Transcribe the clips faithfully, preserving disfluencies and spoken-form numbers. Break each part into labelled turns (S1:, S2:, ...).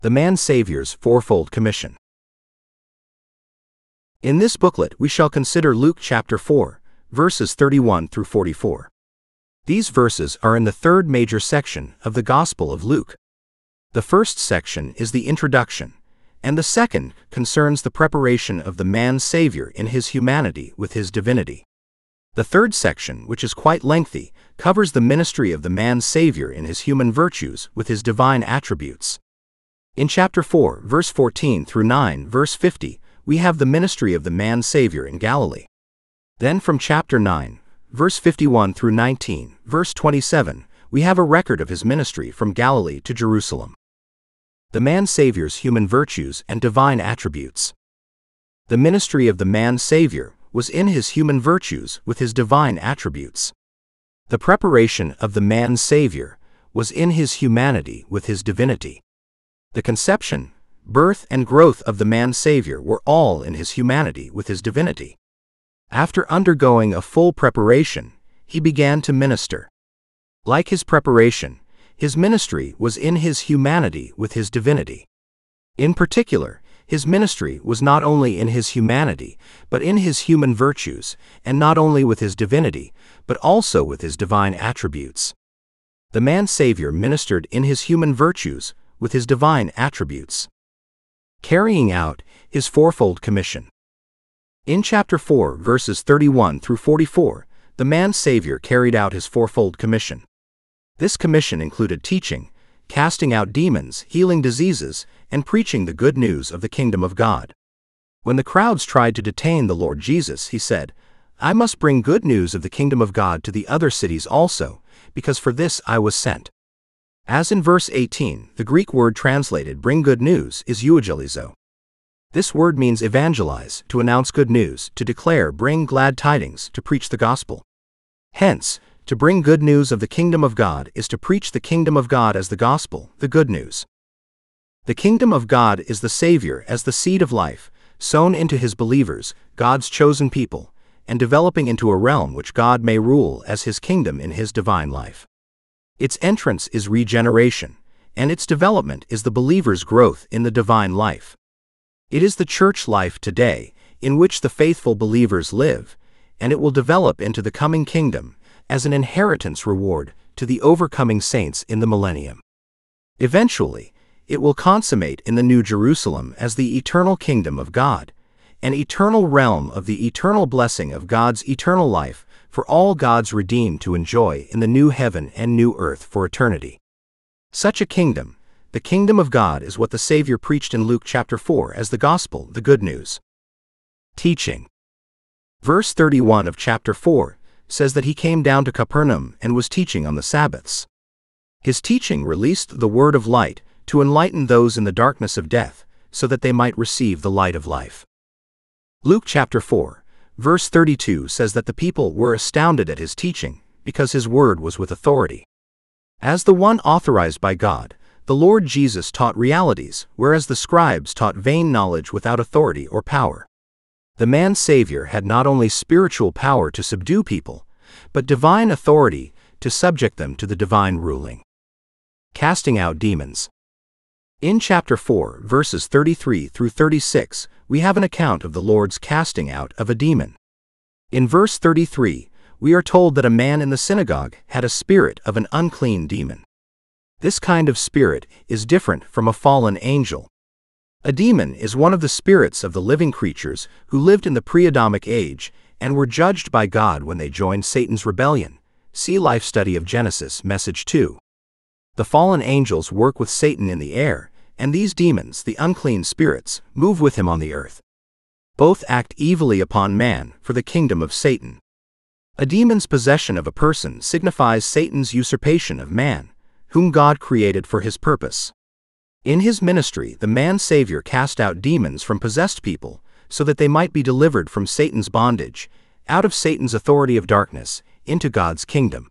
S1: The Man-Savior's Fourfold Commission. In this booklet we shall consider Luke chapter four, verses thirty-one through forty-four. These verses are in the third major section of the Gospel of Luke. The first section is the introduction, and the second concerns the preparation of the man-Savior in his humanity with his divinity. The third section, which is quite lengthy, covers the ministry of the man-Savior in his human virtues with his divine attributes. In chapter four, verse fourteen through nine, verse fifty, we have the ministry of the man-Savior in Galilee. Then from chapter nine, verse fifty-one through nineteen, verse twenty-seven, we have a record of his ministry from Galilee to Jerusalem. The man-Savior's human virtues and divine attributes. The ministry of the man-Savior was in his human virtues with his divine attributes. The preparation of the man-Savior was in his humanity with his divinity. The conception, birth, and growth of the man-Savior were all in his humanity with his divinity. After undergoing a full preparation, he began to minister. Like his preparation, his ministry was in his humanity with his divinity. In particular, his ministry was not only in his humanity, but in his human virtues, and not only with his divinity, but also with his divine attributes. The man-Savior ministered in his human virtues with his divine attributes, carrying out his fourfold commission. In chapter four, verses thirty-one through forty-four, the man-Savior carried out his fourfold commission. This commission included teaching, casting out demons, healing diseases, and preaching the good news of the kingdom of God. When the crowds tried to detain the Lord Jesus, he said, "I must bring good news of the kingdom of God to the other cities also, because for this I was sent." As in verse eighteen, the Greek word translated bring good news is euangelizo. This word means evangelize, to announce good news, to declare, bring glad tidings, to preach the gospel. Hence, to bring good news of the kingdom of God is to preach the kingdom of God as the gospel, the good news. The kingdom of God is the Savior as the seed of life, sown into his believers, God's chosen people, and developing into a realm which God may rule as his kingdom in his divine life. Its entrance is regeneration, and its development is the believer's growth in the divine life. It is the church life today, in which the faithful believers live, and it will develop into the coming kingdom as an inheritance reward to the overcoming saints in the millennium. Eventually, it will consummate in the New Jerusalem as the eternal kingdom of God, an eternal realm of the eternal blessing of God's eternal life for all God's redeemed to enjoy in the new heaven and new earth for eternity. Such a kingdom, the kingdom of God, is what the Savior preached in Luke chapter four as the gospel, the good news. Teaching. Verse thirty-one of chapter four says that he came down to Capernaum and was teaching on the Sabbaths. His teaching released the word of light to enlighten those in the darkness of death, so that they might receive the light of life. Luke chapter four, verse thirty-two says that the people were astounded at his teaching, because his word was with authority. As the one authorized by God, the Lord Jesus taught realities, whereas the scribes taught vain knowledge without authority or power. The man-Savior had not only spiritual power to subdue people, but divine authority to subject them to the divine ruling. Casting out demons. In chapter four, verses thirty-three through thirty-six, we have an account of the Lord's casting out of a demon. In verse thirty-three, we are told that a man in the synagogue had a spirit of an unclean demon. This kind of spirit is different from a fallen angel. A demon is one of the spirits of the living creatures who lived in the pre-Adamic age and were judged by God when they joined Satan's rebellion. See Life Study of Genesis, Message two. The fallen angels work with Satan in the air, and these demons, the unclean spirits, move with him on the earth. Both act evilly upon man for the kingdom of Satan. A demon's possession of a person signifies Satan's usurpation of man, whom God created for his purpose. In his ministry, the man-Savior cast out demons from possessed people, so that they might be delivered from Satan's bondage, out of Satan's authority of darkness, into God's kingdom.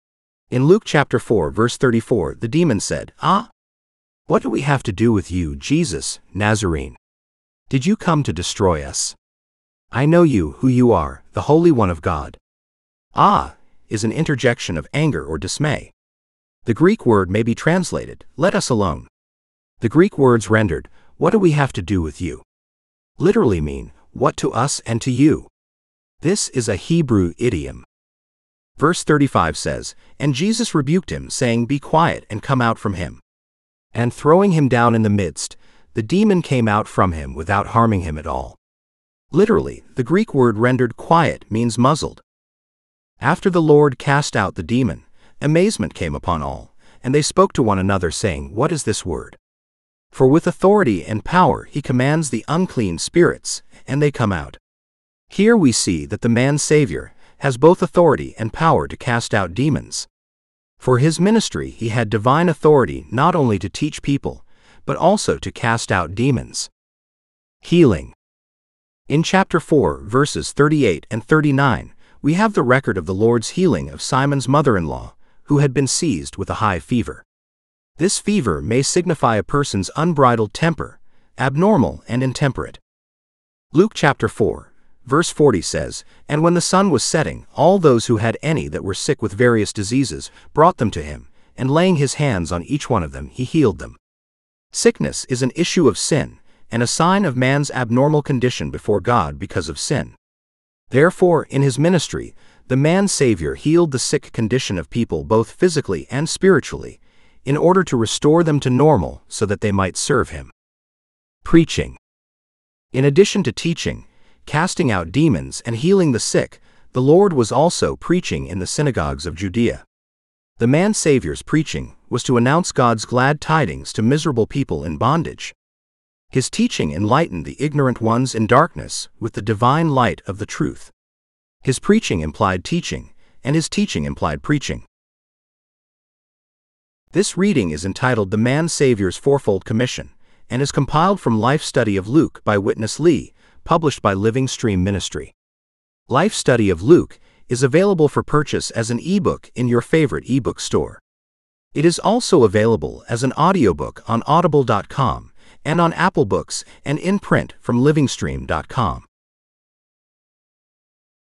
S1: In Luke chapter four, verse thirty-four, the demon said, "Ah, what do we have to do with you, Jesus, Nazarene? Did you come to destroy us? I know you, who you are, the Holy One of God." Ah is an interjection of anger or dismay. The Greek word may be translated, "let us alone." The Greek words rendered, "What do we have to do with you?" literally mean, "What to us and to you?" This is a Hebrew idiom. Verse thirty-five says, "And Jesus rebuked him, saying, Be quiet, and come out from him. And throwing him down in the midst, the demon came out from him without harming him at all." Literally, the Greek word rendered quiet means muzzled. After the Lord cast out the demon, amazement came upon all, and they spoke to one another, saying, What is this word? For with authority and power he commands the unclean spirits, and they come out. Here we see that the man Savior has both authority and power to cast out demons. For his ministry he had divine authority not only to teach people, but also to cast out demons. Healing. In chapter four, verses thirty-eight and thirty-nine, we have the record of the Lord's healing of Simon's mother-in-law, who had been seized with a high fever. This fever may signify a person's unbridled temper, abnormal and intemperate. Luke chapter four, verse forty says, "And when the sun was setting, all those who had any that were sick with various diseases brought them to him, and laying his hands on each one of them, he healed them." Sickness is an issue of sin, and a sign of man's abnormal condition before God because of sin. Therefore, in his ministry, the man Savior healed the sick condition of people both physically and spiritually, in order to restore them to normal so that they might serve him. Preaching. In addition to teaching, casting out demons, and healing the sick, the Lord was also preaching in the synagogues of Judea. The man Savior's preaching was to announce God's glad tidings to miserable people in bondage. His teaching enlightened the ignorant ones in darkness with the divine light of the truth. His preaching implied teaching, and his teaching implied preaching. This reading is entitled The Man Savior's Fourfold Commission, and is compiled from Life Study of Luke by Witness Lee, published by Living Stream Ministry. Life Study of Luke is available for purchase as an ebook in your favorite ebook store. It is also available as an audiobook on audible dot com and on Apple Books and in print from living stream dot com.